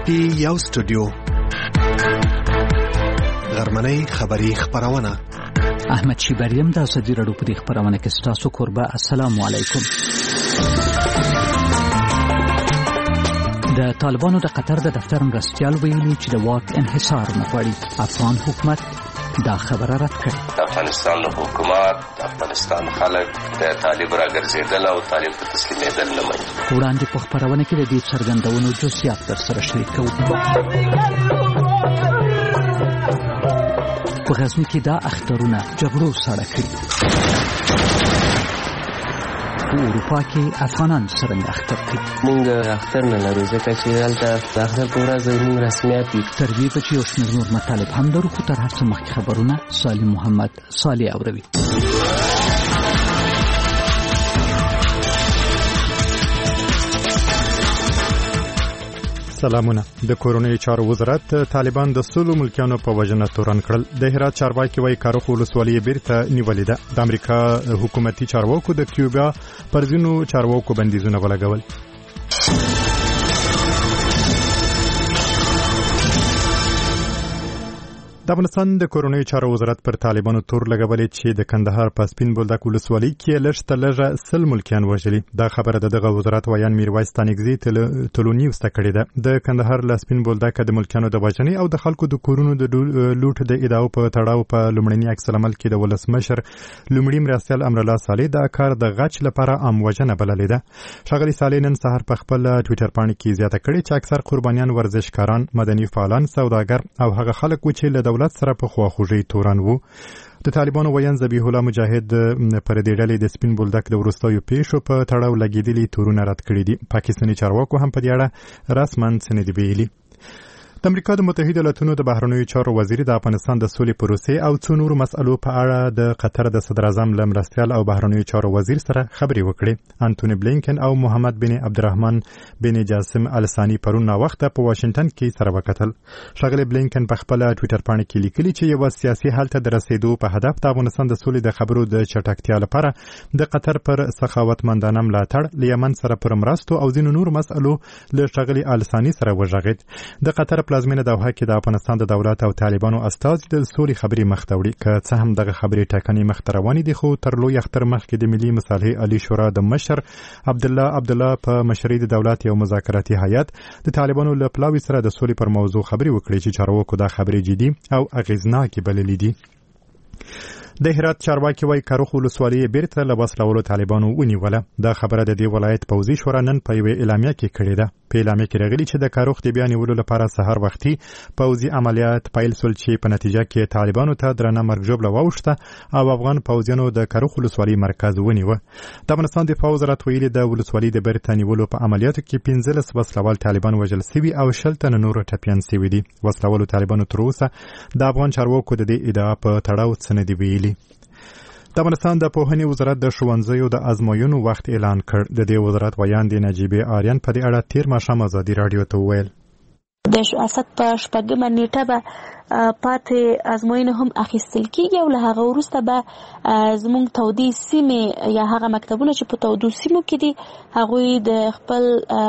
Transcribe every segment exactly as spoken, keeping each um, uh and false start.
پی یو سټوډیو غرمنۍ خبری خبرونه احمد شیبریم د ازادي راډیو په خبرونه کې ستاسو قربا. السلام علیکم. د طالبانو د قطر د دفتر مرستیال ویلي چې د واک انحصار نه غواړي. افغان حکومت دا خبره رد کړه. افغانستان حکومت افغانستان خلک د طالب راګرځیدل او طالب ته تسلیمیدل نه مني. وړاندې په خبرونه کې د دې څرګندونو جزئیات در سره شریکو. په غزني کې دا اخترونه جګړو سره کړي. په اروپا کې افغانان څنګه اختر کوي؟ موږ اختر نه لرو ځکه چې دلته د اختر په ورځ زموږ رسمیات دي. تر دې چې یو شمېر نور مطالب هم لرو، خو تر هر څه مخکې خبرونه سالم محمد صالح اوروي. سلامونه. د کورونی چارو وزارت طالبان د سلو ملکیانو په وجنه تورن کړل. د هرات چارواکي وايي کاروخ ولسوالۍ بیرته نیولې ده. د امریکا حکومتي چارواکو د کیوبا پر ځینو چارواکو بندیزونه ولګول. د افغانستان د کورونی چارو وزارت پر طالبانو تور لګولې چې د کندهار په سپین بولدک ولسوالۍ کې لږ تر لږه سل ملکیان وژلي. دا خبره دغه وزارت ویان میرویس تانګزي تلونی وسته کړې ده. د کندهار ل سپین بولدک د ملکیانو د وژنې او د خلکو د کورونو د لوټ د ادعاو په تړاو په لومړني عکس العمل کې د ولسمشر لومړي مرستیال امر الله صالح دا کار د غچ لپاره عام وژنه بللې ده. ښاغلي صالح نن سهار په خپل ټوئیټر باندې کې زیاته کړې چې اکثر قربانیان ورزشکاران، مدني فعالان، سوداګر او هغه خلک و چې له دولت سره په خواخوږي تورن وو. د طالبانو ویان ذبیح الله مجاهد پر دې ډلې د سپین بولدک د وروستیو پیښو په تړاو لګیدلي تورونه رد کړي دي. پاکستاني چارواکو هم په دې اړه رسماً څه نه دي ویلي. د امریکا د متحده ایالاتونو د بهرنیو چارو وزیر د افغانستان د سولې پروسې او څو نورو مسألو په اړه د قطر د صدر اعظم له مرستیال او بهرنیو چارو وزیر سره خبرې وکړې. انټونی بلینکن او محمد بن عبدالرحمن بن جاسم الثاني پرون وخت په واشنگټن کې سره وکتل. ښاغلی بلینکن په خپل ټوئیټر باندې کې لیکلي چې یو سیاسي حل ته د رسیدو په هدف د افغانستان د سولې د خبرو د چټکتیا لپاره د قطر پر سخاوتمندانه ملاتړ، له یمن سره پر مرستو او ځینو نورو مسألو له ښاغلي الثاني سره وژغېد. د قطر پلازمینه دوحه کې د افغانستان د دولت او طالبانو استازي د سولې خبرې مخ ته وړي. که څه هم دغه خبرې ټاکنې مخ ته روانې دي، خو تر لوی اختر مخکې د ملي مصالحې عالی شورا د مشر عبدالله عبدالله په مشرۍ د دولت یو مذاکراتي هیئت د طالبانو له پلاوي سره د سولې پر موضوع خبرې وکړي چې چارواکو دا خبرې جدي او اغیزناکې بللې دي. د هرات چارواکي وايي کاروخ ولسوالۍ بیرته له وسلوالو طالبانو ونیوله. دا خبره د دې ولایت پوځي شورا نن په یوه اعلامیه کې کړې ده. په اعلامیه کې راغلي چې د کاروخ د بیا نیولو لپاره سهار وختي پوځي عملیات پیل شول چې په نتیجه کې طالبانو ته درنه مرګ ژوبله واوښته او افغان پوځیانو د کاروخ ولسوالۍ مرکز ونیوه. د افغانستان دفاع وزارت ویلي د ولسوالۍ د بیرته نیولو په عملیاتو کې پنځلس وسلوال طالبان وژل شوي او شل تنه نور ټپیان شوي دي. وسلوالو طالبانو تر اوسه د افغان چارواکو د دې ادعا په تړاو څه نه دي ویلي. د افغانستان د پوهنې وزارت د ښوونځیو د ازموینو وخت اعلان کړ. د دې وزارت ویان د نجیبې آریان په دې اړه تیر ماښام ازادي راډیو ته وویل. د اسد په شپږمه نیټه به پاتې ازموینه هم اخیستل کیږي او له هغه وروسته به زموږ تودې سیمې یا هغه مکتبونه چې په تودو سیمو کې دي هغوی د خپل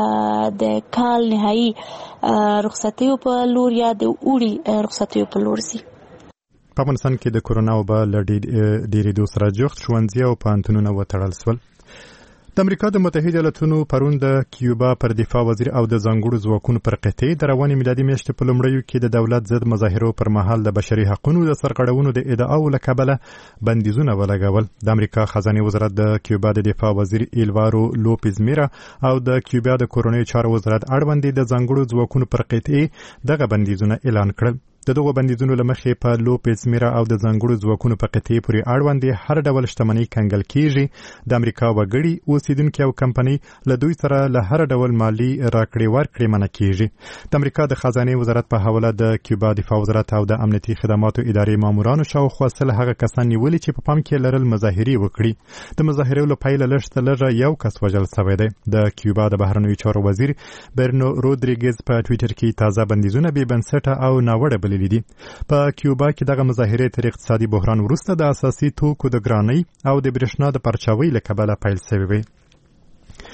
د کال نهایي رخصتیو په لور یا د اوړي رخصتیو په لور ځي. په افغانستان کې د کورونا وبا له ډېرېدو سره جوخت ښوونځي او پوهنتونونه وتړل شول. د امریکا د متحده ایالاتونو پرون د کیوبا پر دفاع وزیر او د ځانګړو ځواکونو پر قطعې د روانې میلادي میاشتې په لومړیو کې د دولت ضد مظاهرو پر مهال د بشري حقوقو د سرغړونو د ادعاو له کبله بندیزونه ولګول. د امریکا خزانه وزارت د کیوبا د دفاع وزیر ایلوارو لوپیز میرا او د کیوبا د کورونی چارو وزارت اړوند د ځانګړو ځواکونو پر قطعې دغه بندیزونه اعلان کړل. د دغو بندیزونو له مخې په لوپیز میرا او د ځانګړو ځواکونو په قطعې پورې اړوند هر ډول شتمنۍ کنګل کیږي. د امریکا وګړي، اوسیدونکي او کمپنۍ له دوی سره له هر ډول مالی راکړې ورکړې منع کیږي. د امریکا د خزانه وزارت په حواله د کیوبا دفاع وزارت او د امنیتي خدماتو ادارې مامورانو شاوخوا سل هغه کسان نیولي چې په پام کې لرل مظاهرې وکړي. د مظاهرو له پیله لږ تر لږه یو کس وژل شوی دی. د کیوبا د بهرنیو چارو وزیر برنو رودریګز په ټوئیټر کې تازه بندیزونه بې بنسټه او ناوړه بللي دي. په کیوبا کې دغه مظاهرې تر اقتصادي بحران وروسته د اساسي توکو د ګرانۍ او د برېښنا د پرچاوۍ له کبله پیل شوې وې.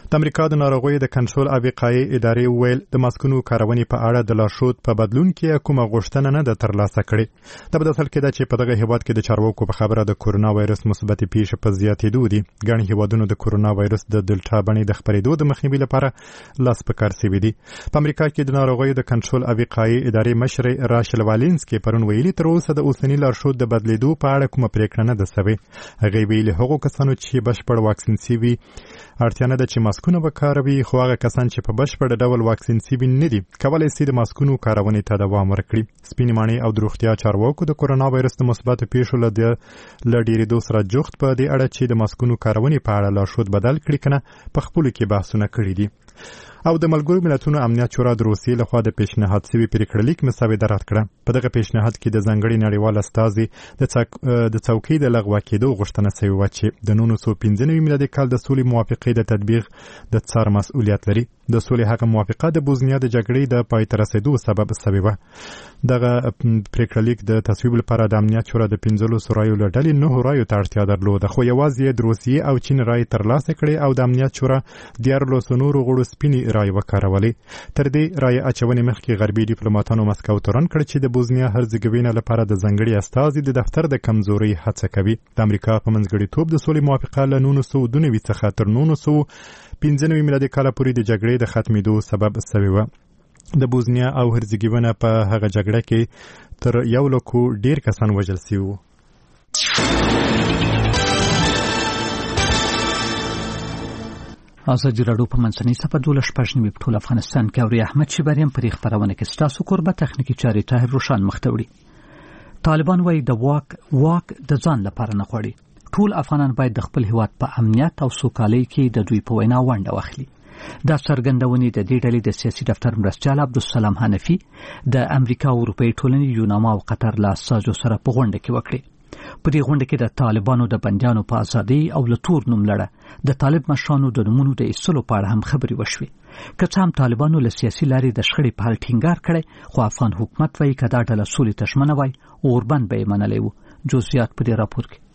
د امریکا د ناروغیو د کنټرول او وقایې ادارې وویل د ماسکونو کارونې په اړه د لارښود په بدلون کې کومه غوښتنه نه ده ترلاسه کړې. دا په داسې حال کې ده چې په دغه هیواد کې د چارواکو په خبره د کورونا وایرس مثبتې پیښې په زیاتېدو دي. ګڼ هیوادونو د کورونا وایرس د دلتا بڼې د خپرېدو د مخنیوي لپاره لاس په کار سوي دي. په امریکا کې د ناروغیو د کنټرول او وقایې ادارې مشر راشل والینسکي پرون ویلي تر اوسه د اوسني لارښود د بدلیدو په اړه کومه پریکړه نه ده سوې. هغې ویلي هغو کسانو چې بشپړ واکسین سوي اړتیا نه ده چې ماسکونه وکاروي، خو هغه کسان چې په بشپړ ډول واکسین سوي نه دي کولی شي د ماسکونو کارونې ته دوام ورکړي. سپینې ماڼۍ او د روغتیا چارواکو د کورونا وایرس د مثبتو پیښو له ډېرېدو سره جوخت په دې اړه چې د ماسکونو کارونې په اړه لارښود بدل کړي که نه په خپلو کې بحثونه کړي دي. او د ملګرو ملتونو امنیت شورا د روسیې لخوا د پیشنهاد سوي پریکړلیک مسودې رد کړه. په دغه پیشنهاد کې د ځانګړي نړیوال استازي د څوکۍ د لغوه کېدو غوښتنه سوې وه چې د نولس سوه پنځه نوي میلادي کال د سولې موافقې د تطبیق د څار مسؤلیت لري. د سولې هغه موافقه د بوزنیا د جګړې د پای ته رسېدو سبب سوې وه. دغه پریکړلیک د تصویب لپاره د امنیت شورا د پنځلسو رایو له ډلې نهو رایو ته اړتیا درلوده، خو یوازې د روسیې او چین رای ترلاسه کړې او د امنیت شورا دیارلسو نورو غړو سپینې رای وکارولې. تر دې رای اچونې مخکې غربي ډیپلوماتانو مسکو تورن کړ چې د بوزنیا هرزګوینه لپاره د ځانګړي استازي د دفتر د کمزورۍ هڅه کوي. د امریکا په منځګړیتوب د سولې موافقه له نولس سوه دوه نوي څخه تر نولس سوه پنځه نوي میلادي کاله پورې د جګړې د ختمېدو سبب سوې وه. د بوزنیا او هرزګوینه په هغه جګړه کې تر یو لکو ډیر کسان وژل شوي وو. ازادي راډیو په منځنۍ صفحه دولس شپږ نوي په ټول افغانستان کې اوري. احمد شیبریم په دې خپرونه کې ستاسو کوربه تخنیکي چارې طاهر روشان مخ ته وړي. طالبان وایي د واک واک د ځان لپاره نه غواړي. ټول افغانان باید د خپل هیواد په امنیت او سوکالۍ کې د دوی په وینا ونډه واخلي. دا څرګندونې د دې ډلې د سیاسي دفتر مرستیال عبدالسلام حنفي د امریکا او اروپایي ټولنې یوناما او قطر له استازو سره په غونډه کې وکړې. په دې غونډه کې د طالبانو د بندیانو په ازادۍ او له تور نوم لړه د طالب مشرانو د نومونو د ایستلو په اړه هم خبرې وشوې. که څه هم طالبانو له سیاسي لارې د شخړې په حل ټینګار کړی، خو افغان حکومت وایي که دا ډله سولې ته ژمنه وای اوربند به یې منلی و. جزئیات په دې راپور کې.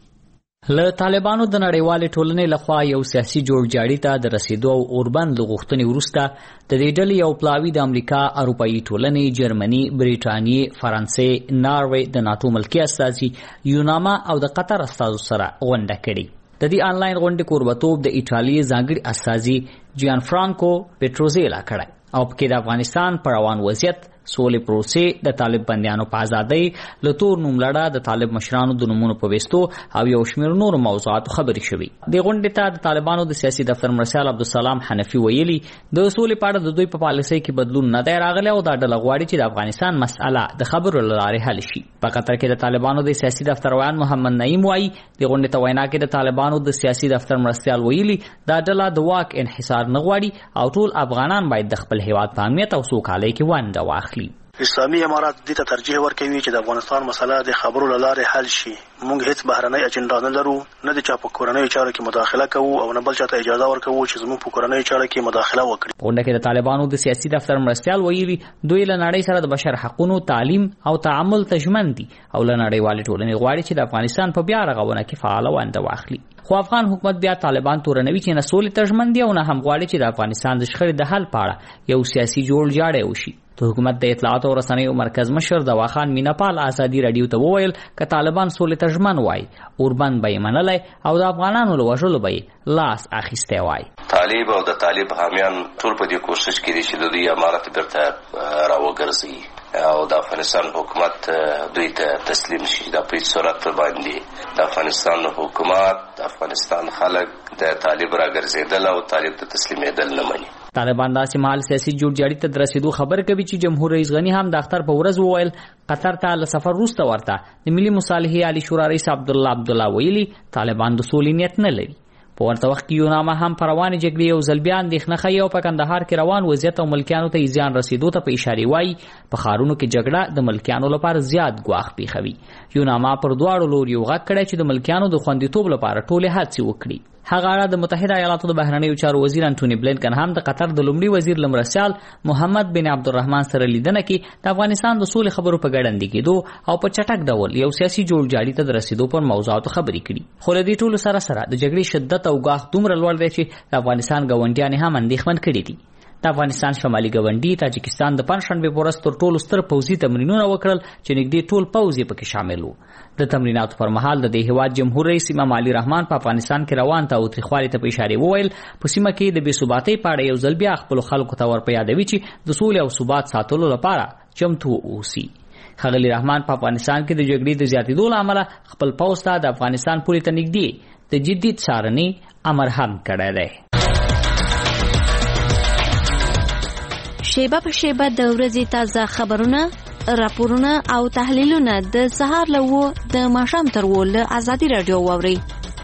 له طالبانو د نړیوالې ټولنې لخوا یو سیاسي جوړجاړي ته د رسیدو او اوربند له غوښتنې وروسته د دې ډلې یو پلاوي د امریکا، اروپایي ټولنې، جرمني، بریټانیې، فرانسې، ناروې، د ناتو ملکي استازي، یوناما او د قطر استازو سره غونډه کړې. د دې آنلاین غونډې کوربتوب د ایټالیا ځانګړي استازي جیان فرانکو پیټروزیلا کړی او پکې د افغانستان پر روان وضعیت، سولې پروسې، د طالب بندیانو په ازادۍ، له تور نوم لړه د طالب مشرانو د نومونو په ویستو او یو شمېر نورو موضوعاتو خبرې شوې. د غونډې ته د طالبانو د سیاسي دفتر مرستیال عبدالسلام حنفي ویلي د سولې په اړه د دوی په پالیسۍ کې بدلون نه دی راغلی او دا ډله غواړي چې د افغانستان مسأله د خبرو له لارې حل شي. په قطر کې د طالبانو د سیاسي دفتر ویان محمد نعیم وایي د غونډې ته وینا کې د طالبانو د سیاسي دفتر مرستیال ویلي دا ډله د واک انحصار نه غواړي او ټول افغانان باید د خپل هیواد په امنیت او سوکالۍ کې ونډه واخلي. اسلامي امارات دې ته ترجیح ورکوي چې د افغانستان مسله د خبرو له لارې حل شي. موږ هیڅ بهرنۍ اجنډا نه لرو، نه د چا په کورنیو چارو کې مداخله کوو او نه بل چا ته اجازه ورکوو چې زموږ په کورنیو چارو کې مداخله وکړي. غونډه کې د طالبانو د سیاسي دفتر مرستیال ویلي دوی له نړۍ سره د بشر حقوقو، تعلیم او تعامل ته ژمن دي او له نړیوالې ټولنې غواړي چې د افغانستان په بیا رغونه کې فعاله ونډه واخلي. خو افغان حکومت بیا طالبان تورنوي چې نه سولې ته ژمن دي او نه هم غواړي چې د افغانستان د شخړې د حل په اړه یو سیاسي جوړجاړی وشي. د حکومت د اطلاعات او رسنیو مرکز مشر دواخان میناپال ازادي رادیو ته وویل که طالبان سولې ته ژمن وای اوربند به یې منلی او د افغانانو له وژلو به یې لاس اخیستی وای. طالب او د طالب حامیان ټول په دې کوشش کې دي چې د دوی امارت بیرته راوګرځي او د افغانستان حکومت دوی ته تسلیم شي. دا په هیڅ صورت باندې د افغانستان حکومت، د افغانستان خلک د طالب راګرځېدل او طالب ته تسلیمېدل نه مني. طالبان داسې مهال سیاسي جوړجاړي ته د رسېدو خبر کوي چې جمهور رئیس غني هم د اختر په ورځ وویل قطر ته له سفر وروسته ورته د ملي مصالحې عالي شورا رئیس عبدالله عبدالله ویلي طالبان د سولې نیت نه لري. په ورته وخت کې یوناما هم په روانې جګړې یو ځل بیا اندېښنه ښیي او په کندهار کې روان وضعیت او ملکیانو ته زیان رسېدو ته په اشارې وایي په ښارونو کې جګړه د ملکیانو لپاره زیات ګواښ پېښوي. یوناما پر دواړو لوریو غږ کړی چې د ملکیانو د خوندیتوب لپاره ټولې هڅې وکړي. هغه اړه د متحده ایالاتو د بهرنیو چارو وزیر انټونی بلینکن هم د قطر د لومړي وزیر لمرسیال محمد بن عبدالرحمن سره لیدنه کې د افغانستان د سولې خبرو په ګډنډ کېدو او په چټک ډول یو سیاسي جوړجاړي ته د رسیدو پر موضوعاتو خبرې کړي. خو له دې ټولو سره سره د جګړې شدت او ګواښ دومره لوړ دی چې د افغانستان ګاونډیان هم اندېښمن کړي دي. د افغانستان شمالي ګاونډي تاجکستان د پنځشنبه په ورځ تر ټولو ستر پوځي تمرینونه وکړل چې نږدې ټول پوځ یې پکې شامل وو. د تمریناتو پر مهال د دې هیواد جمهور رئیس امام علي رحمان په افغانستان کې روان تاوتریخوالي ته په اشاره وویل په سیمه کې د بې ثباتۍ په اړه یو ځل بیا خپلو خلکو ته ور په یادوي چې د سولې او ثبات ساتلو لپاره چمتو اوسي. ښاغلي رحمان په افغانستان کې د جګړې د زیاتېدو له امله خپل پوځ ته د افغانستان پولې ته نږدې د جدي څارنې امر هم کړی دی. شیبه په شیبه د ورځې تازه خبرونه، راپورونه او تحلیلونه د سهار له وو د ماښام تر وو له ازادي راډیو واورئ.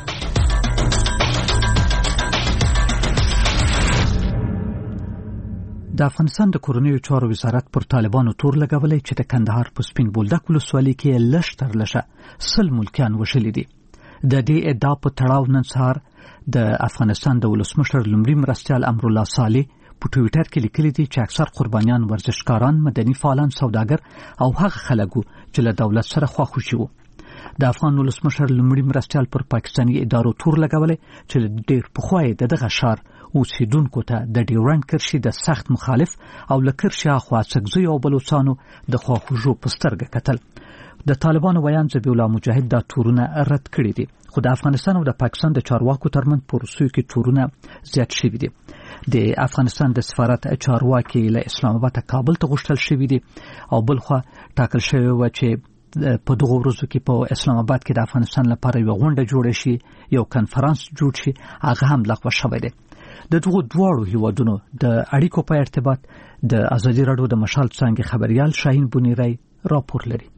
د افغانستان د کورنیو چارو وزارت پر طالبانو تور لګولی چې د کندهار په سپین بولدک ولسوالۍ کې لږ تر لږه سل ملکیان وژلي دي. د دې ادعا په تړاو نن سهار د افغانستان د ولسمشر لومړي مرستیال امرالله صالح په ټویټر کې لیکلي دي چې اکثر قربانیان ورزشکاران، مدني فعالان، سوداګر او هغه خلک چې له دولت سره خواخوشي وو. د افغان ولسمشر لومړي مرستیال پر پاکستاني ادارو تور لګولی چې ډېر پخوا یې د دغه ښار اوسیدونکو ته د ډیورنډ کرښې د سخت مخالف او له کرښې هاخوا سکزیو او بلوڅانو د خواخوږو په سترګه کتل. د طالبانو ویان ذبیح الله مجاهد دا تورونه رد کړي دي، خو د افغانستان او د پاکستان د چارواکو ترمنځ په روسیو کې تورونه زیات شوي دي. د افغانستان د سفارت چارواکي له اسلام آباد کابل ته غوښتل شوي دي او بلخوا ټاکل شوی و چې په دغه ورځو کې په اسلام آباد کې د افغانستان لپاره یو غونډه جوړه شي، یو کنفرانس جوړ شي، هغه هم لغوه شوی دی. د دغو دواړو هیوادونو د اړیکو په ارتباط د ازادي راډیو د مشال څانګې خبريال شاهین بونیری راپور لري.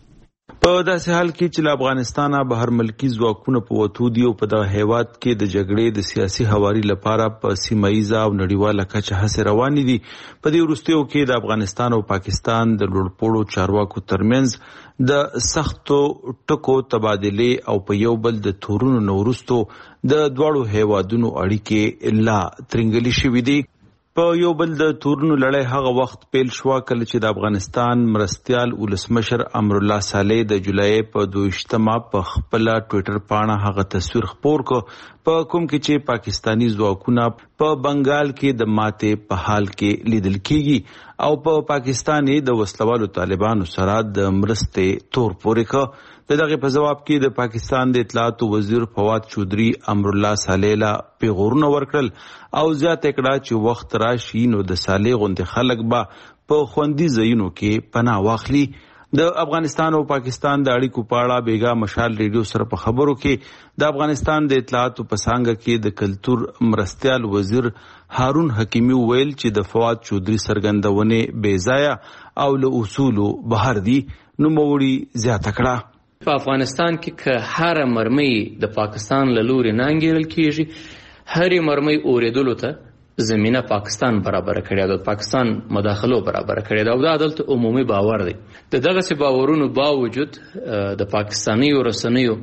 په داسې حال کې چې له افغانستانه بهر ملکی ځواکونه په وتو دي او په دغه هیواد کې د جګړې د سیاسي هواري لپاره په سیمه ییزه او نړیواله کچه هڅې روانې دي. په دې وروستیو کې د افغانستان او پاکستان د لوړپوړو چارواکو ترمنځ د سختو ټکو تبادله او په یو بل د تورونو نورستو د دواړو هیوادونو اړیکې لا ترنګلي شوې دي. په یو بل د تورونو لړۍ هغه وخت پیل شو کله چې د افغانستان مرستیال ولسمشر امرالله صالح د جولای په دویشتمه په خپل ټویټر پاڼه هغه تصویر خپور کو په کوم کې چې پاکستانی ځواکونه په بنگال کې د ماتې په حال کې لیدل کیږي او په پا پاکستاني د وسلوالو طالبانو سره د مرستې تور پورې کو. د دغه په جواب کې د پاکستان د اطلاعات وزیر فواد چودھری امرالله صالح له پیغورونه ورکړل او زیاته کړه چې وخت راشي نو د صالح غوندې خلک به په خوندي ځایونو کې پناه واخلي. د افغانستان او پاکستان د اړیکو په اړه بیګا مشال ریډیو سره په خبرو کې د افغانستان د اطلاعات په څانګه کې د کلتور مرستیال وزیر هارون حکیمی ویل چې د فواد چودھری سرګندونه بې ځای او له اصولو بهر دي. نو موري زیاته کړه په افغانستان کې که هر مرمۍ د پاکستان له لوري نه انګیرل کیږي، هرې مرمۍ اوریدلو ته زمینه پاکستان برابر کړی ده، پاکستان مداخلو برابر کړی ده او دا عدالت عمومي باور دی. د دغسې باورونو باوجود د پاکستانیو رسنیو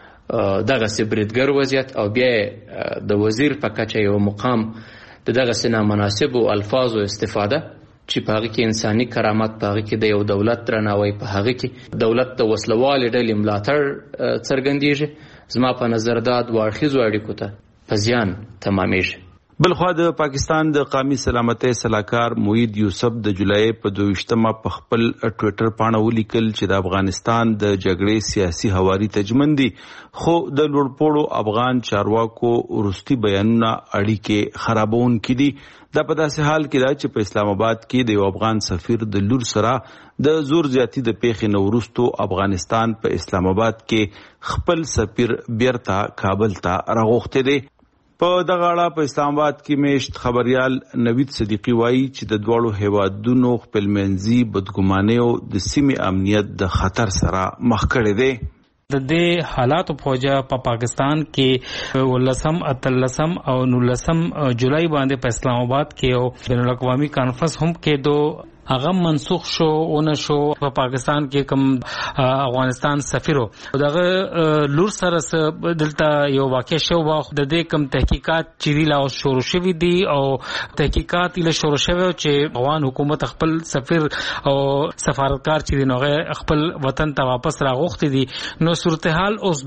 دغسې بریدګر وضعیت او بیا د وزیر په کچه یو مقام د دغسې نامناسبو الفاظو استفاده چې په هغه کې انساني کرامت، په هغه کې د یو دولت درناوی، په هغه کې دولت د وسلوالې ډلې ملاتړ څرګندېږي. زما په نظر دا دوه اړخیزو اړیکو ته په زیان تمامیږي. بلخوا د پاکستان د قومي سلامتۍ سلاکار موحید یوسف د جولای په دویشتمه په خپل ټویټر پاڼه ولیکل چې د افغانستان د جګړې سیاسي هواري تجمن دي، خو د لوړپوړو افغان چارواکو وروستي بیانونه اړیکې خرابونکي دي. دا په داسې حال کې ده چې په اسلام آباد کې د یو افغان سفیر د لور سره د زور زیاتی د پیښې نه وروستو افغانستان په اسلام آباد کې خپل سفیر بیرته کابل ته راغوښتی دی. په دغه اړه په اسلام آباد کې میشت خبريال نوید صدیقی وایي چې د دواړو هیوادونو خپلمنځي بدګمانیو د سیمې امنیت د خطر سره مخ کړی دی. د دې حالاتو په وجه په پا پاکستان کې ولسم اتلسم او نولسم جولای باندې په اسلام آباد کې یو بین الاقوامي کانفرنس هم کېدو هغه منسوخ شو ونه شو په پاکستان کې کوم افغانستان سفیر دغه لور سره دلته یو واقع شو د دې کوم تحقیقات چې دی لا شروع شوی دي او تحقیقات یې شروع شوی چې افغان حکومت خپل سفیر او سفارتکار چې دی نوغه خپل وطن ته واپس راغوښتي دي نو صورتحال اوس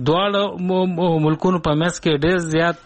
دواړه ملکونو په مس کې ډېر زیات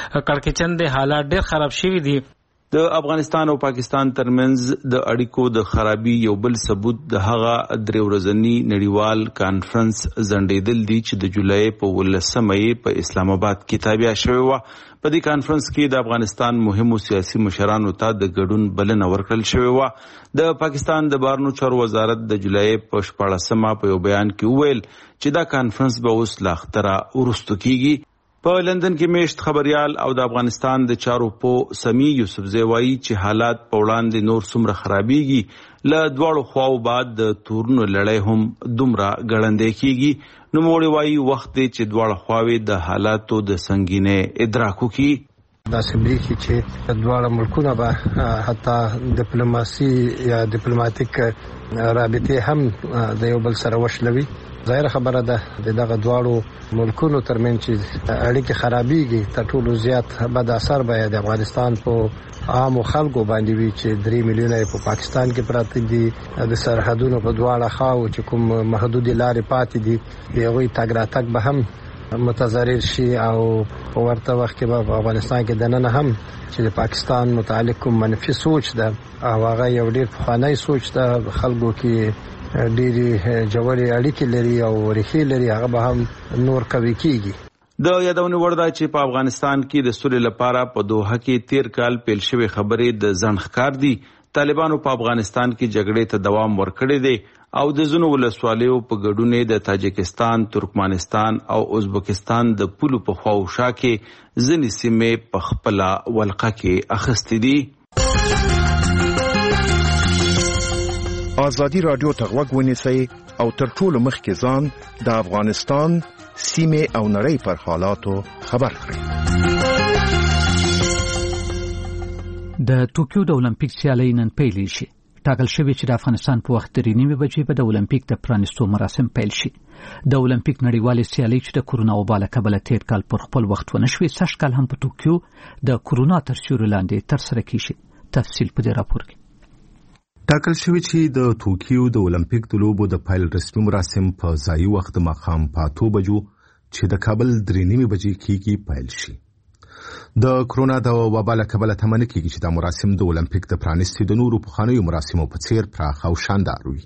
کړکېچن دي حالات ډېر خراب شوی دي د افغانستان او پاکستان ترمنځ د اړیکو د خرابي یو بل ثبوت د هغه درې ورځنی نړیوال کانفرنس زندیدل دي چې د جولای په ولسمې په اسلام آباد کې تابع شوی و. په دې کانفرنس کې د افغانستان مهمو سیاسي مشرانو ته د ګډون بلنه ورکړل شوې و. د پاکستان د بهرنیو چارو وزارت د جولای په شپاړسمه په یو بیان کې وویل چې دا کانفرنس به اوس لا ختره ورستو کیږي. په لندن کې میشت خبريال او د افغانستان د چارو په سمي یوسفزی وایي چې حالات په وړاندې نور څومره خرابېږي له دواړو خواو بعد د تورونو لړۍ هم دومره ګړندې کیږي. نو موږ وایي وخت دی چې دواړه خواوې د حالاتو د سنگینې ادراک وکړي. دا سمبلیږي چې دواړه ملکونه به حتی ډیپلوماسي یا ډیپلوماټیک رابطې هم د یو بل سره وشلوي. ظاهر خبره ده د دغه دواړو ملکونو ترمنځ چې اړیکې خرابېږي تر ټولو زیات بد اثر به د افغانستان په عامو خلکو باندې وي چې درې میلیونه په پاکستان کې پراته دي. د سرحدونو په دواړه خواو چې کوم محدود لارې پاتې دي هغوی تګ راتګ به هم متضرر شي او په ورته وخت کې به په افغانستان کې دننه هم چې د پاکستان متعلق کوم منفي سوچ ده او هغه یو ډېر پخوانی سوچ ده خلکو کې ډېری جوړې اړیکې لري او ریښې لري هغه به هم نور قوي کیږي. د یادونې وړ ده چې په افغانستان کې د سولې لپاره په دوحه کې تیر کال پیل شوې خبرې د ځنډ ښکار دي. طالبانو په افغانستان کې جګړې ته دوام ورکړی دی او د ځینو ولسوالیو په ګډون د تاجکستان، ترکمنستان او ازبکستان د پولو په خواوشا کې ځینې سیمې په خپله ولقه کې اخیستې دي. آزادی رادیو ته غوږ ونیسئ او تر ټولو مخکې ځان د افغانستان سیمې او نړۍ پر حالاتو خبر کړئ. د ټوکیو د اولمپیک سیالۍ نن پیل شي. ټاکل شوی چې د افغانستان په وخت درې نیمې بجې به د اولمپیک د پرانیستو مراسم پیل شي. د اولمپیک نړیوالې سیالۍ چې د کورونا وبا له کبله تیر کال پر خپل وخت ونه شوې سږ کال هم په ټوکیو د کورونا تر سیوري لاندې ترسره کیږي. تفصیل په دې راپور کې. ټاکل شوی چې د ټوکیو د اولمپیک د لوبو د پیل رسمي مراسم په ځایي وخت ماښام په اتو بجو چې د کابل درې نیمې بجې کېږي پیل شي. د کرونا د وبا له کبله تمنه کېږي چې دا مراسم د اولمپیک د پرانیستي د نورو پخوانیو مراسمو په څیر پراخ او شاندار وي.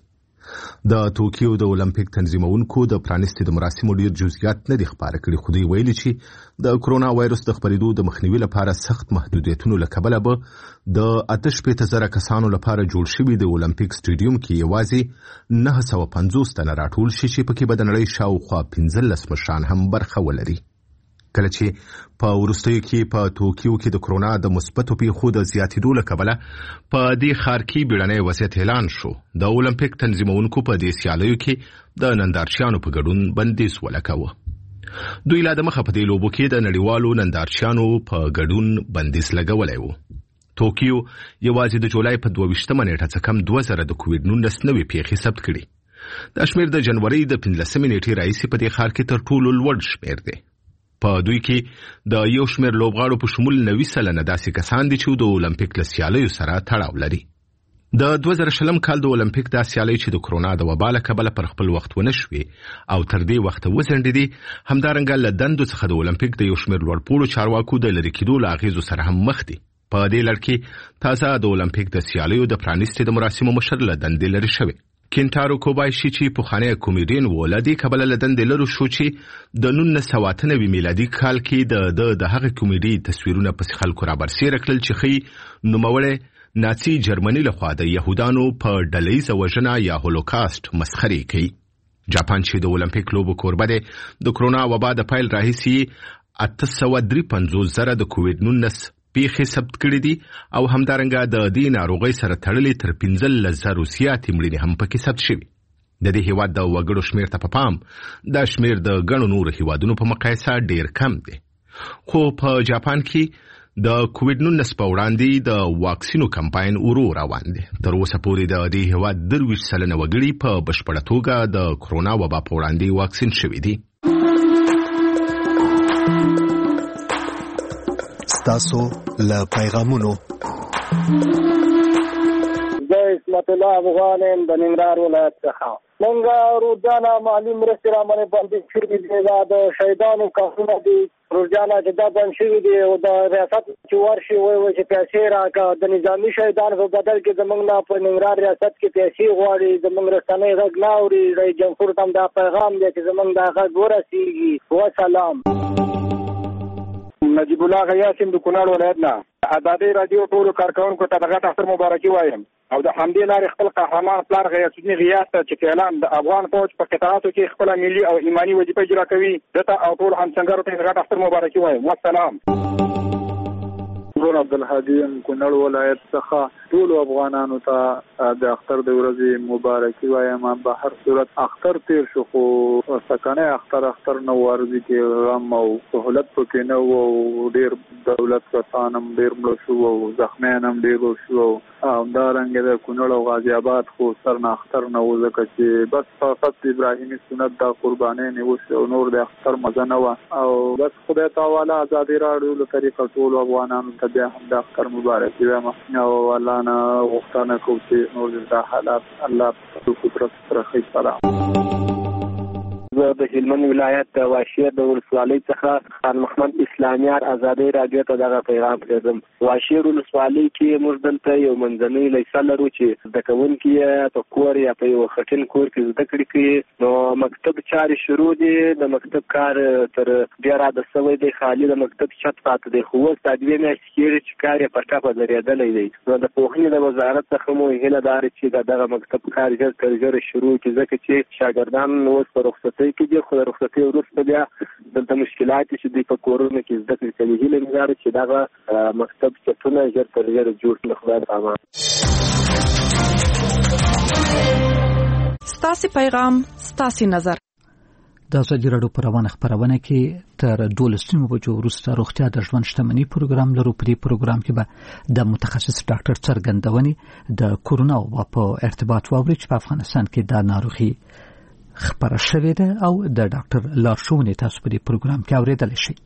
د ټوکیو د اولمپیک تنظیمونکو د پرانیستي د مراسمو ډیر جزئیات نه دي خبره کړي خو دوی ویلي چې د کرونا وایرس د خپرېدو د مخنیوي لپاره سخت محدودیتونو له کبله به د اته شپېته زره کسانو لپاره جوړ شوي د اولمپیک سټیډیوم کې یوازې نهه سوه پنځوس تنه راټول شي چې پکې به د نړۍ شاوخوا پنځلس مشران هم برخه ولري. کله چې په وروستیو کې په ټوکیو کې د کرونا د مثبتو پیښو د زیاتېدو له کبله په دې ښار کې بیړنی وضعیت اعلان شو. د اولمپیک تنظیمونکو په دې سیالیو کې د نندارچیانو په ګډون بندیز ولګاوه. دوی لا د مخه په دې لوبو کې د نړیوالو نندارچیانو په ګډون بندیز لګولی و. ټوکیو یوازې د جولای په دوه ویشتمه نیټه څخه کم دوه زره د کووډ نولس نوې پیښې ثبت کړي. دا شمېر د جنورۍ د پنځلسمې نیټې راهیسې په دې ښار کې تر ټولو لوړ شمېر دی. په دوی کې د یو شمېر لوبغاړو په شمول نوي سلنه داسې کسان دي چې د اولمپیک له سیالیو سره تړاو لري. د دوه زره شلم کال د اولمپیک دا سیالۍ چې د کرونا د وبا له کبله پر خپل وخت ونه شوې او تر دې وخته وځنډېدې، همدارنګه له دندو څخه د اولمپیک د یو شمېر لوړپوړو چارواکو د لرې کېدو له اغېزو سره هم مخ دي. په دې لړ کې تازه د اولمپیک د سیالیو د پرانیستي د مراسمو مشر له دندې لرې شوی. کینټارو کوبایشي چې پخوانی کومیډین و له دې کبله له دندې لرو شو چې د نولس سوه اته نوي میلادي کال کې د د هغه کومیډي تصویرونه پسې خلکو رابرسېره کړل چې ښیي نوموړی ناڅي جرمني لخوا د یهودانو په ډلهیزه وژنه یا هولوکاست مسخرې کوي. جاپان چې د اولمپیک لوبو کوربه دی، د کرونا وبا د پیل راهیسې اته سوه درې پنځوس زره د کووډ نولس پیښې ثبت کړي دي او همدارنګه د دې ناروغۍ سره تړلې تر پنځلس زرو زیاتې مړینې هم پکې ثبت شوي. د دې هیواد د وګړو شمېر ته په پام دا شمېر د ګڼو نورو هیوادونو په مقایسه ډېر کم دی. خو په جاپان کې د کووډ نولس په وړاندې د واکسینو کمپاین ورو روان دی. تر اوسه پورې د دې هیواد درویش سلنه وګړي په بشپړه توګه د کرونا وبا په وړاندې واکسین شوي دي. ستاسو له پیغامونو زه اسمت الله افغان یم د ننګرهار ولایت څخه. موږ روزانه مالي مرستې رامنې بندي شوي دي. دا د شهیدانو کارونه دي روزانه چې دا بند شوي دي او د ریاست چې ورشي وایي وایي چې پیسې راکړه. د نظامي شهیدانو په بدل کې زموږ نه په ننګرهار ریاست کې پیسې غواړي. زموږ رسنۍ غږ نه اوري. رئیس جمهور ته هم دا پیغام دی چې زموږ دا غږ ورسېږي. وسلام. نجیب الله غیاث یم د کونړ ولایت نه. ازادي راډیو ټولو کارکوونکو ته د غټ اختر مبارکي وایم او د همدې لارې خپل قهرمان پلار غیاث الدین غیاث ته چې فعلا د افغان فوج په قطاعاتو کې خپله ملي او ایماني وظیفه اجرا کوي دته او ټول همسنګرو ته د غټ اختر مبارکي وایم. والسلام. زه عبدالهادي یم کونړ ولایت څخه. ټولو افغانانو ته د اختر د ورځې مبارکي وایم. په هر صورت اختر تیر شو خو سکنی اختر اختر نه ورځي کې غم او سهولت پکې نه و او ډېر دولت کسان هم ډېر مړه شو او زخمیان هم ډېر شو او همدارنګه د کونړ او غازي آباد خو سر نه اختر نه و ځکه چې بس فقط ابراهیمي سنت دا قربانۍ نیوسي او نور د اختر مزه نه وه او بس خدای تعالی ازادي راډیو له طریقه ټولو افغانانو ته بیا هم د اختر مبارکي وایم او الله نه غوښتنه کوم چې نور د حالات الله په قدرت سره ښه سلام. زه د هلمند ولایت د واشیر د ولسوالۍ څخه خان محمد اسلامیار ازادي راډیو ته دغه پیغام پرېږدم. واشیر ولسوالۍ کې موږ دلته یو منځنۍ لیسه لرو چې زده کوونکي یې په کور یا په یو خټین کور کې زده کړې کوي. نو مکتب چارې شروع دي. د مکتب کار تر ډېره د سوی دی خالي د مکتب چت پاته دی خو اوس دا دوې میاشتې کېږي چې کار یې په ټپه درېدلی دی. نو د پوهنې د وزارت څخه مو هیله دا ده چې د دغه مکتب کار ژر تر ژره شروع کړي ځکه چې شاګردان اوس په رخصتۍ کې دي خو د رخصتۍ وروسته بیا دلته مشکلات چې دوی په کورونو کې زده کړې کوي. هیله مې دا ده چې دغه مکتب چتونه ژر تر ژره جوړ کړي. خدای په امان. ستاسې پیغام ستاسې نظر. د ازادي راډیو په روانه خپرونه کې تر دولس نیمو بجو وروسته روغتیا د ژوند شتمنۍ پروګرام لرو. په دې پروګرام کې به د متخصص ډاکټر څرګندونې د کورونا وبا په ارتباط واوري چې په افغانستان کې دا ناروغي خبره شوې ده او د ډاکټر لارښوونې تاسو په دې پروګرام کې اورېدلی شئ.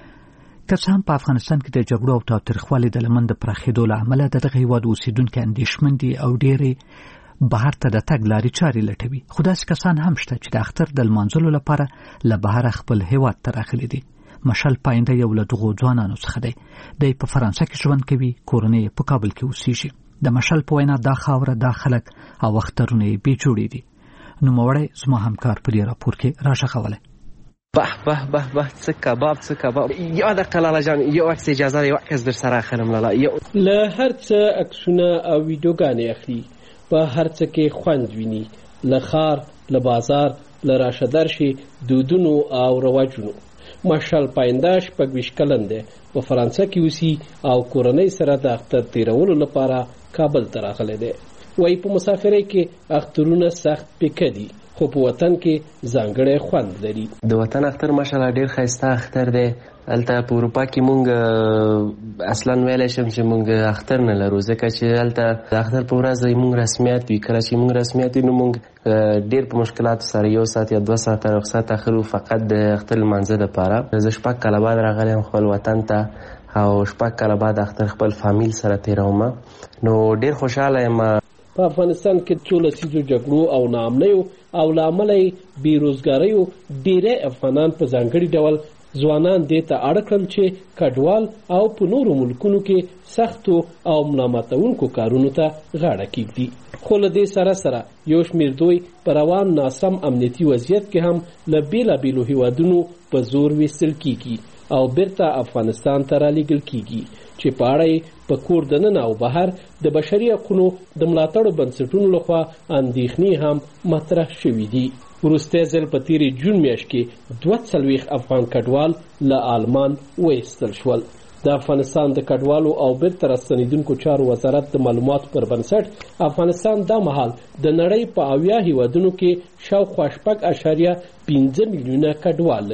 که څه هم په افغانستان کې د جګړو او تاوتریخوالي د لمن د پراخېدو له امله د دغه هېواد اوسېدونکي اندېښمن دي او ډېرې بهر ته د تګ لارې چارې لټوي. خو داسې کسان هم شته چې د اختر د لمانځلو لپاره له بهره خپل هېواد ته راغلي دي. مشل پاینده یو له دغو ځوانانو څخه دی. دی په فرانسه کې ژوند کوي. کورنۍ یې په کابل کې اوسېږي. د مشل په وینا دا خاوره دا خلک او اخترونه یې بې جوړې دي. نوموړی زما همکار په دې راپور کې راښخولی. به به به به څه کباب څه کباب. یا دقیقه لاله جان یو عکس اجازه ده یو عکس در سره اخلم لاله. له هر څه عکسونه او ویډیوګانې اخلي. په هر څه کې خوند ویني. له ښار له بازار له راشه درشي دودونو او رواجونو. مشال پاینده شپږ ویشت کلن دی. په فرانسه کې اوسي او کورنۍ سره د اختر تیرولو لپاره کابل ته راغلی دی. وایي په مسافرۍ کې اخترونه سخت پیکه دي خو په وطن کې ځانګړی خوند لري. د وطن اختر ماشاءالله ډېر ښایسته اختر دی. هلته په اروپا کې مونږ اصلا ویلی شم چې مونږ اختر نه لرو ځکه چې هلته د اختر په ورځ مونږ رسمیات وي. کله چې مونږ رسمیات وي نو مونږ ډېر په مشکلاتو سره یو ساعت یا دوه ساعته رخصت اخلو فقط د اختر لمانځه دپاره. زه شپږ کاله بعد راغلی یم خپل وطن ته او شپږ کاله بعد اختر خپل فامیل سره تېروم نو ډېر خوشحاله یم. په افغانستان کې څو لسیزو جګړو او ناامنیو او له امله یې بېروزګاریو ډېری افغانان په ځانګړي ډول ځوانان دې ته اړ کړل چې کډوال او په نورو ملکونو کې سختو او ملامتونکو کارونو ته غاړه کېږدي. خو له دې سره سره یو شمېر دوی په روان ناسم امنیتي وضعیت کې هم له بېلابېلو هېوادونو په زور ویستل کېږي او بیرته افغانستان ته رالیږل کېږي چې په اړه یې په کور دننه او بهر د بشري حقونو د ملاتړو بنسټونو لخوا اندېښنې هم مطرح شوي دي. وروستی ځل په تېرې جون میاشت کې دوه څلوېښت افغان کډوال له آلمان وایستل شول. د افغانستان د کډوالو او بیرته راستنېدونکو چارو وزارت د معلوماتو پر بنسټ افغانستان دا مهال د نړۍ په اویا هېوادونو کې شاوخوا شپږ اعشاریه پنځه میلیونه کډوال لري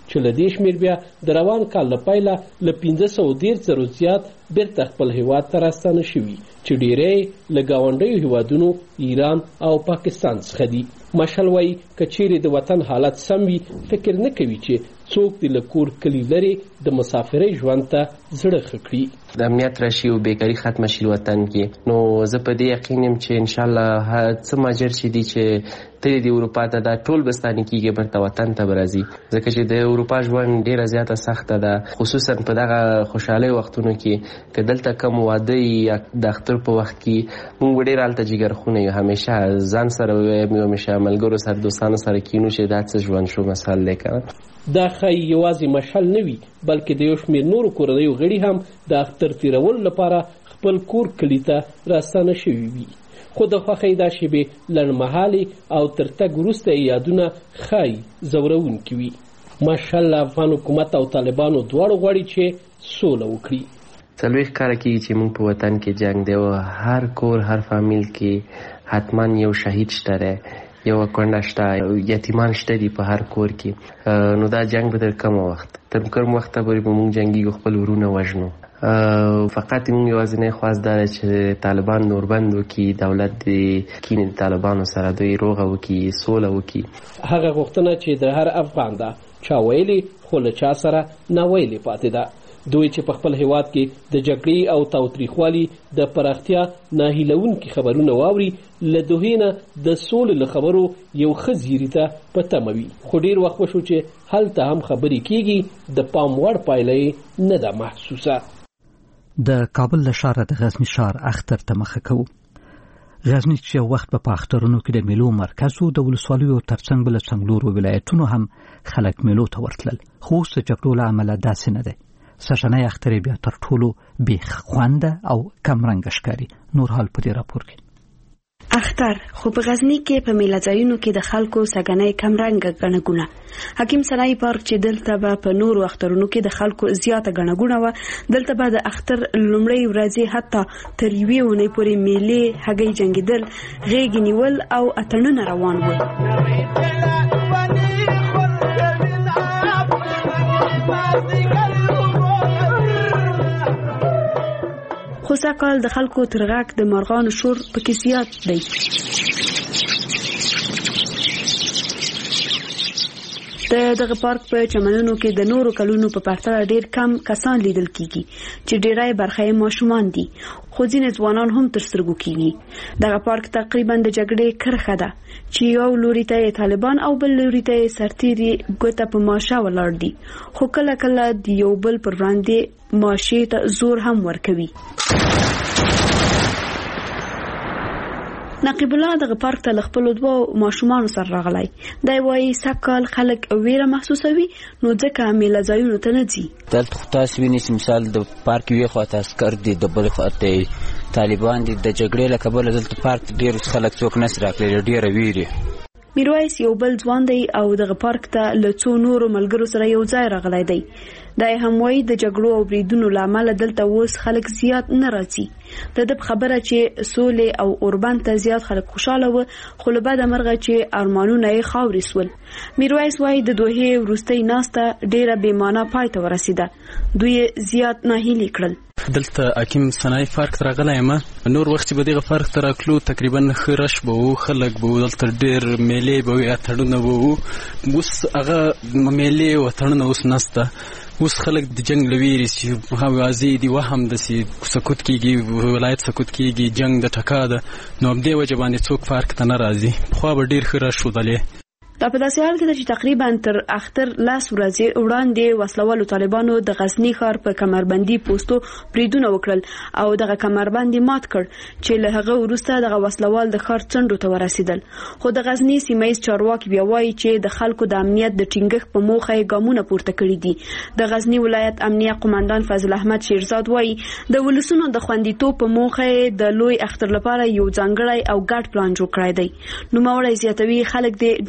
چې له دې شمېر بیا د روان کال له پیله له پنځه سوه دېرش زرو زیات بیرته خپل هیواد ته راستانه شوي چې ډېری له ګاونډیو هیوادونو ایران او پاکستان څخه دي. مشل وایي که چیرې د وطن حالت سم وي فکر نه کوي چې څوک د له کور کلي لرې د مسافرۍ ژوند ته زړه ښه کړي. د امنیت راشي او بیکاري ختمه شي وطن کې، نو زه په دې یقین یم چې انشاءالله څه ماجر چې دي چې تللی دی اروپا ته دا ټول بستانې کېږي بیرته وطن ته به راځي، ځکه چې د اروپا ژوند ډېره زیاته سخته ده، خصوصا په دغه خوشحالۍ وختونو کې که دلته کم واده یا د اختر په وخت کې موږ به ډېر هلته جګرخونه یو، همیشه ځان سره ویم یو همیشه ملګرو سره دوستانو سره کینو چې دا څه ژوند شو مثال دی که دا ښایي یوازې مشل نه وي بلکې د یو شمېر نورو کورنیو غړي هم د اختر تېرولو لپاره خپل کور کلي ته راستانه شوي وي، خو د خوښۍ دا شېبې لنډمهالې او تر تګ وروسته یې یادونه ښایي ځورونکي وي. ماشاءالله افغان حکومت او طالبانو دواړو غواړي چې سوله وکړي. څلوېښت کاله کېږي چې موږ په وطن کې جنګ دی او هر کور هر فامیل کې حتما یو شهید شته دی، یو کونډه شته، یتیمان شته دي په هر کور کې، نو دا جنګ به تر کومه وخت تر کوم وخته پورې به موږ جنګېږو، خپل ورونه وژنو. فقط موږ یوازینی خواست دا دی چې طالبان نوربند وکړي، دولت د کینې د طالبانو سره دوی روغه وکړي، سوله وکړي. هغه غوښتنه چې د هر افغان ده چا ویلې خو له چا سره ناویلې پاتې ده. دوی چې په خپل هیواد کې د جګړې او تاوتریخوالي د پراختیا ناهیلونکي خبرونه واوري، له دوحې نه د سولې له خبرو یو ښه زیري ته په تمه وي، خو ډېر وخت وشو چې هلته هم خبرې کېږي، د پام وړ پایله یې نه ده محسوسه. د کابل له ښاره د غزني ښار اختر ته مخه کوو. غزني چې یو وخت په اخترونو کې د میلو مرکز و، د ولسوالیو ترڅنګ بله څلورو ولایتونو هم خلک میلو ته ورتلل، خو اوس د جګړو له امله داسې نه دی. سږنی اختر بیا تر ټولو بې خونده او کمرنګه ښکاري. نور حال په دې راپور کې. اختر خو په غزني کې په میله ځایونو کې د خلکو سږنی کمرنګه ګڼه ګوڼه. حکیم سرای پارک چې دلته به په نورو اخترونو کې د خلکو زیاته ګڼه ګوڼه وه، دلته به د اختر لومړۍ ورځې حتی تر یوې اونۍ پورې میلې، هګۍ جنګېدل، غېږې نیول او اتڼونه روان ول. خو سږکال د خلکو تر غږ د مرغانو شور پکې زیات دی. د دغه پارک په چمنونو کې د نورو کلونو په پرتله ډیر کم کسان لیدل کیږي چې ډیری برخه یې ماشومان دي، خو ځینې ځوانان هم تر سترګو کیږي. دغه پارک تقریبا د جګړې کرښه ده چې یو لوري ته طالبان او بل لوري ته سرتیري ګوته په ماشه ولاړ دي، خو کله کله د یو بل پر وړاندې ماشې ته زور هم ورکوي. نقیب الله دغه پارک ته خپل دوه ماشومان سره راغلی. دا وایي سږکال خلک ویره محسوسوي نو ځکه میله ځایونو ته نه ځي. دلته خو تاسو وینئ چې مثال د پارک یوې خواته عسکر دي، د بلې خواته طالبان دي. د جګړې له کبله دلته پارک ډېر خلک څوک نشي راتللی، ډېره ویرې. میرویس یو بل ځوان دی او دغه پارک ته له څو نورو ملګرو سره یو ځای راغلی دی. دا هم وایي د جګړو او بریدونو له امله دلته اوس خلک زیات نه راځي. د ده خبره چې سولې او اوربند ته زیات خلک خوشاله وه، خو له بده مرغه چې ارمانونه یې خاورې سول. میرویس وایي د دوحې وروستۍ ناسته ډېره بې معنا پای ته ورسېده، دوی زیات ناهیلي کړل. دلته حکیم سنای پارک ته راغلی یم. نور وخت چې به دغه پارک ته راتلو تقریبا ښه رش به و، خلک به و، دلته ډېر میلې به وي، اتڼونه به و. اوس هغه میلې او اتڼونه اوس نسته. اوس خلک د جنګ له ویرې چې واضح دي، وهم داسې سکوت کېږي، ولایت سکوت کېږي، جنګ د ټکا ده، نو همدې وجه باندې څوک پارک ته نه راځي. پخوا به ډېر ښه رش ښودلی. دا په داسې حال کې ده چې تقریبا تر اختر لس ورځې وړاندې وسلوالو طالبانو د غزني ښار په کمربندي پوستو بریدونه وکړل او دغه کمربند یې مات کړ چې له هغه وروسته دغه وسلوال د ښار څنډو ته ورسېدل. خو د غزني سیمه ییز چارواکي بیا وایي چې د خلکو د امنیت د ټینګښت په موخه یې ګامونه پورته کړي دي. د غزني ولایت امنیه قومندان فضل احمد شیرزاد وایي د ولسونو د خوندیتوب په موخه یې د لوی اختر لپاره یو ځانګړی او ګډ پلان جوړ کړی دی. نوموړی زیاتوي خلک د ډاډ ولري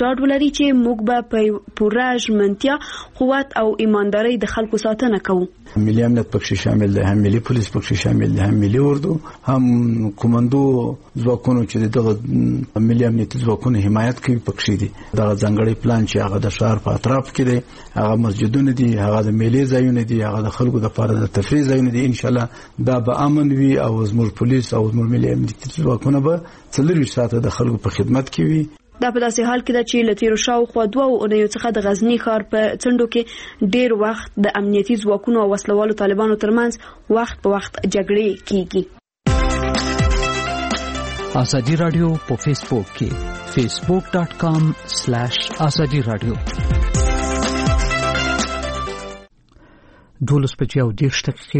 وایي چې موږ به په پوره ژمنتیا قوت او ایمانداري د خلکو ساتنه کوو. ملي امنیت پکې شامل دی، هم ملي پولیس پکې شامل دی، هم ملي اردو، هم کومندو ځواکونو چې دغه ملي امنیتي ځواکونو حمایت کوي پکې دي. دغه ځانګړی پلان چې هغه د ښار په اطراف کې دی، هغه مسجدونه دي، هغه د میلې ځایونه دي، هغه د خلکو لپاره د تفریح ځایونه دي. ان شاء الله دا به امن وي او زموږ پولیس او زموږ ملي امنیتي ځواکونه به څلورویشت ساعته د خلکو په خدمت کې وي. دا په داسې حال کې ده چې له تیرو شاوخوا دوه اونیو څخه د غزني ښار په څنډو کې ډیر وخت د امنیتي ځواکونو او وسلوالو طالبانو ترمنځ وخت په وخت جګړې کیږي. ازادي رادیو په فیسبوک کې فیسبوک ډاٹ کام سلیش ازادي رادیو. دولس بجې او دېرش دقیقې